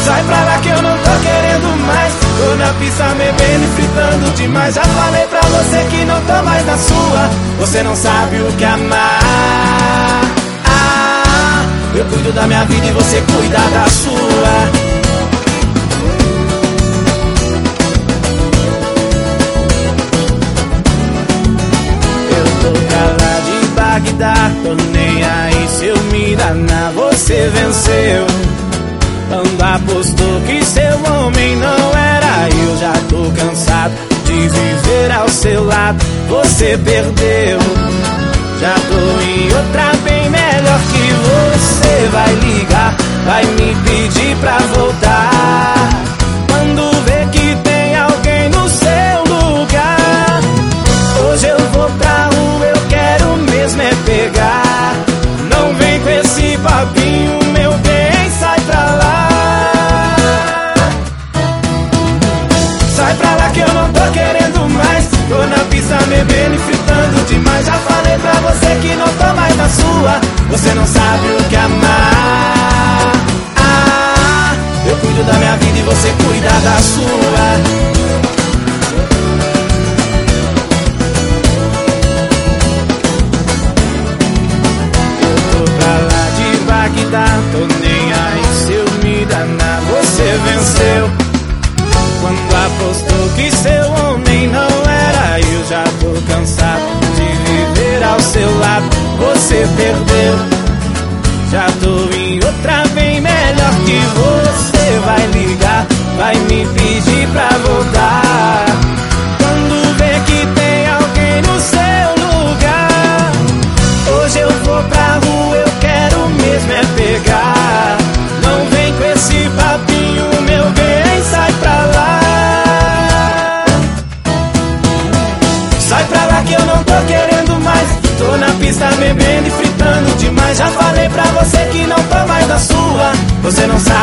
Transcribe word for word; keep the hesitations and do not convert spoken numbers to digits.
Sai pra lá que eu não tô querendo mais. Tô na pista bebendo e fritando demais. Já falei pra você que não tô mais na sua. Você não sabe o que é amar. Ah, eu cuido da minha vida e você cuida da sua. Tô nem aí se eu me danar, você venceu. Quando apostou que seu homem não era eu, já tô cansado de viver ao seu lado. Você perdeu. Já tô em outra bem melhor que você. Vai ligar, vai me pedir pra voltar. Quando vê que tem alguém no seu lugar. Hoje eu vou pra rua, eu quero mesmo é pegar. Não vem com esse papinho, meu bem, sai pra lá. Sai pra lá que eu não tô querendo mais. Tô na pista bebendo e fritando demais. Já falei pra você que não tô mais na sua. Você não sabe o que é amar. Ah, eu cuido da minha vida e você cuida da sua. Tô nem aí se eu me danar, você venceu. Quando apostou que seu homem não era eu, já tô cansado de viver ao seu lado. Você perdeu. Já tô em outra bem melhor que você. Vai ligar, vai me pedir pra voltar. Quando vê que tem alguém no seu lugar. Hoje eu vou pra rua, eu quero mesmo é pegar. Não vem com esse papinho, meu bem, sai pra lá. Sai pra lá que eu não tô querendo mais. Tô na pista bebendo e fritando demais. Já falei pra você que não tô mais na sua. Você não sabe